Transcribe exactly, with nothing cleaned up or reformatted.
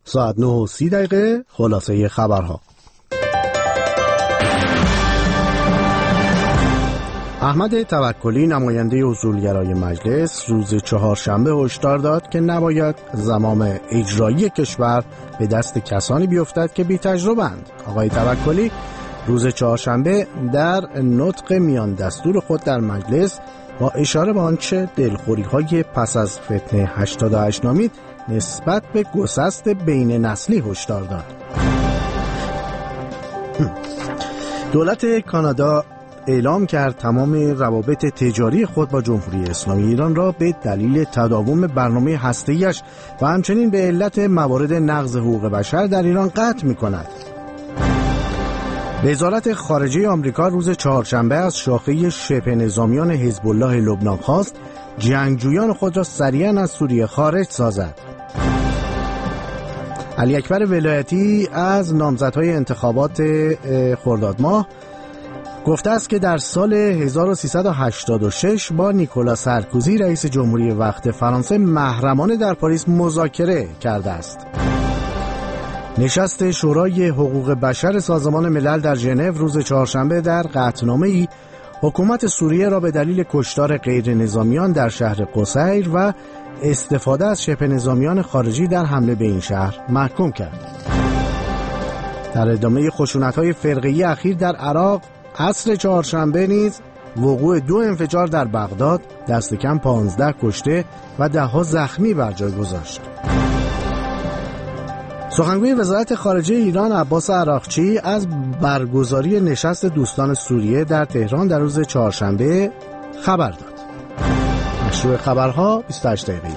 ساعت نه و سی دقیقه خلاصه خبرها. احمد توکلی نماینده اصولگرای مجلس روز چهارشنبه هشدار داد که نباید زمام اجرایی کشور به دست کسانی بیفتد که بی تجربه‌اند. آقای توکلی روز چهارشنبه در نطق میان دستور خود در مجلس با اشاره به آنچه دلخوری‌های پس از فتنه هشتاد و هشت نامید نسبت به گسست بین نسلی هشدار داد. دولت کانادا اعلام کرد تمام روابط تجاری خود با جمهوری اسلامی ایران را به دلیل تداوم برنامه هسته‌ایش و همچنین به علت موارد نقض حقوق بشر در ایران قطع می‌کند. وزارت خارجه آمریکا روز چهارشنبه از شاخه شبه نظامیان حزب الله لبنان خواست جنگجویان خود را سریعاً از سوریه خارج سازد. علی اکبر ولایتی از نامزدهای انتخابات خرداد ماه گفته است که در سال هزار و سیصد و هشتاد و شش با نیکولا سارکوزی رئیس جمهوری وقت فرانسه محرمانه در پاریس مذاکره کرده است. نشست شورای حقوق بشر سازمان ملل در ژنو روز چهارشنبه در قطعنامه‌ای حکومت سوریه را به دلیل کشتار غیر نظامیان در شهر قصیر و استفاده از شبه نظامیان خارجی در حمله به این شهر محکوم کرد. در ادامه خشونت‌های فرقه‌ای اخیر در عراق عصر چهارشنبه نیز وقوع دو انفجار در بغداد دست کم پانزده کشته و ده ها زخمی بر جای گذاشت. سخنگوی وزارت خارجه ایران عباس عراقچی از برگزاری نشست دوستان سوریه در تهران در روز چهارشنبه خبر داد. مشروع خبرها بیست و هشت دقیقه.